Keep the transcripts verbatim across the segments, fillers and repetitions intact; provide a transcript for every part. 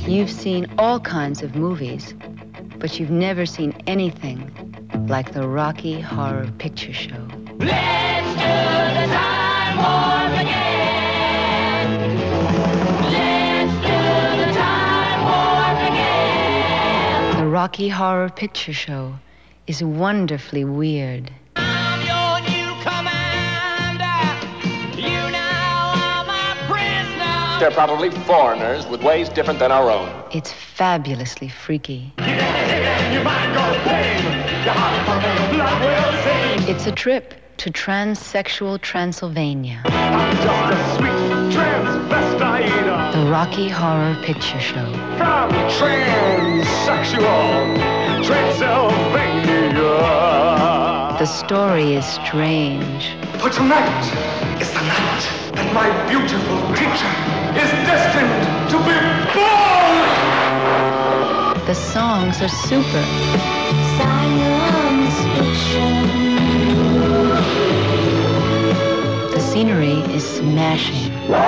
You've seen all kinds of movies, but you've never seen anything like the Rocky Horror Picture Show. Let's do the time warp again. Let's do the time warp again. The Rocky Horror Picture Show is wonderfully weird. I'm your new commander. You now are my prisoner. They're probably foreigners with ways different than our own. It's fabulously freaky. You might go pain. Your heart pump and your blood will sing. It's a trip to transsexual Transylvania. I'm just a sweet transvestite. The Rocky Horror Picture Show. From transsexual Transylvania. The story is strange. For tonight is the night that my beautiful creature is destined to be born. The songs are super. Science fiction. The scenery is smashing.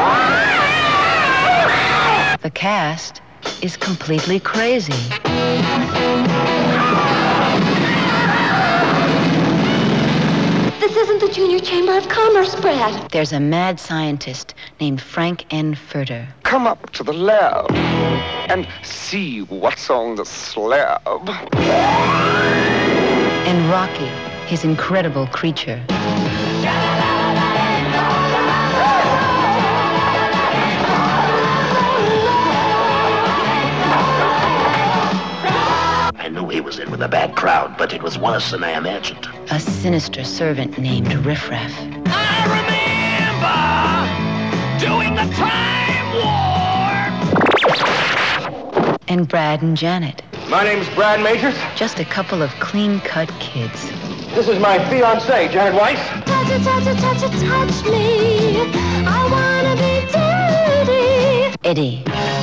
The cast is completely crazy. This isn't the Junior Chamber of Commerce, Brad. There's a mad scientist named Frank N. Furter. Come up to the lab and see what's on the slab. And Rocky, his incredible creature. I knew he was in with a bad crowd, but it was worse than I imagined. A sinister servant named Riffraff. I remember doing the time warp. And Brad and Janet. My name's Brad Majors. Just a couple of clean-cut kids. This is my fiancée, Janet Weiss. Touch it, touch it, touch it, touch me. I wanna be dirty. Eddie.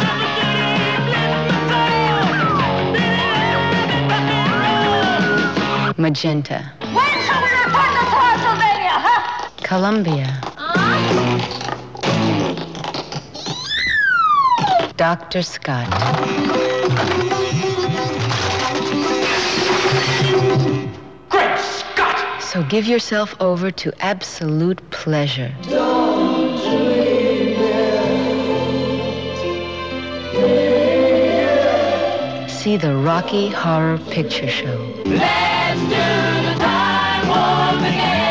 Magenta. When shall we return to Transylvania, huh? Columbia. Doctor Scott. Great Scott! So give yourself over to absolute pleasure. See the Rocky Horror Picture Show. Let's do the time warp again.